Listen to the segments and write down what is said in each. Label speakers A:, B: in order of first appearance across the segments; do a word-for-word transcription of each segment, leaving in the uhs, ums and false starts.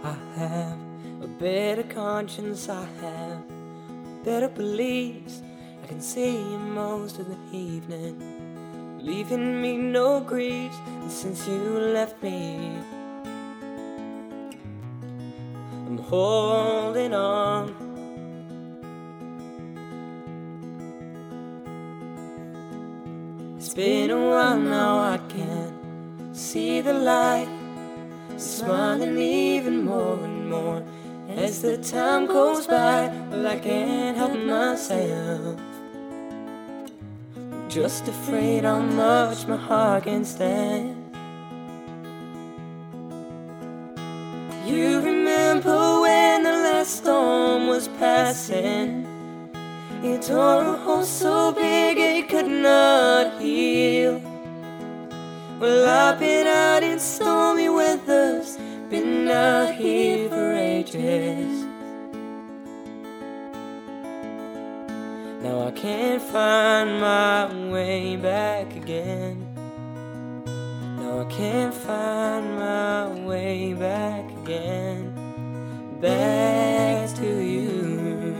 A: I have a better conscience, I have better beliefs. I can see you most of the evening, leaving me no griefs. And since you left me, I'm holding on. It's been a while now, I can see the light. You're smiling even more and more as the time goes by. Well, I can't help myself, I'm just afraid how much my heart can stand. You remember when the last storm was passing? It tore a hole so big it could not heal. Well, I've been out in stormy weathers, been out here for ages. Now I can't find my way back again. Now I can't find my way back again, back to you.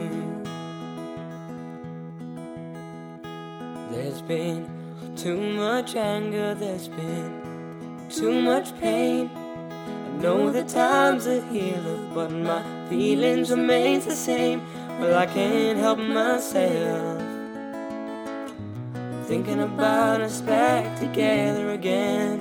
A: There's been too much anger, there's been too much pain. I know the time's a healer, but my feelings remain the same. Well, I can't help myself, thinking about us back together again.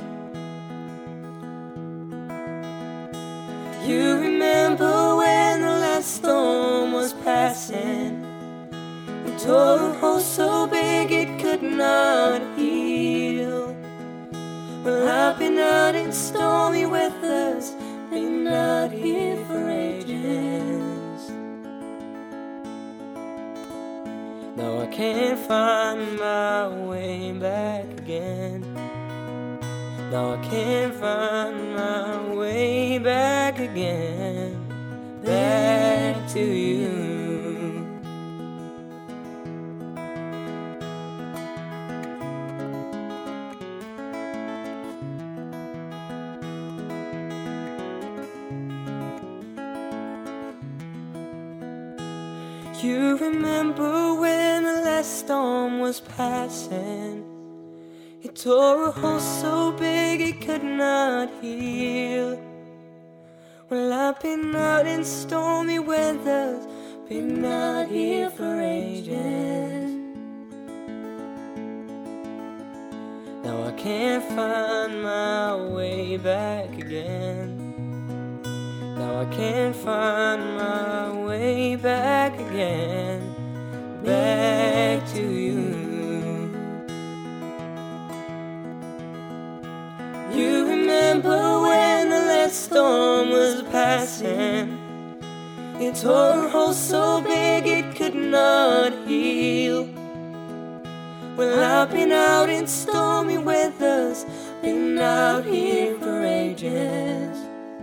A: You remember when the last storm was passing? It tore a hole so big it could not heal. Well, I've been out in stormy weathers, been out here for ages. Now I can't find my way back again. Now I can't find my way back again, back to you. You remember when the last storm was passing? It tore a hole so big it could not heal. Well, I've been out in stormy weathers, been out here for ages. Now I can't find my way back again. Now I can't find my way back again, back to you. You remember when the last storm was passing? It tore a hole so big it could not heal. Well, I've been out in stormy weathers, been out here for ages.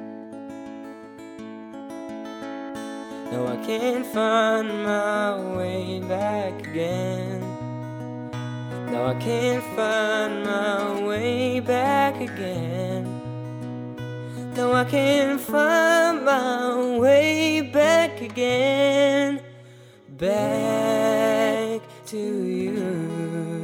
A: No, I can't find my way back again. No, I can't find my way back again. No, I can't find my way back again, back to you.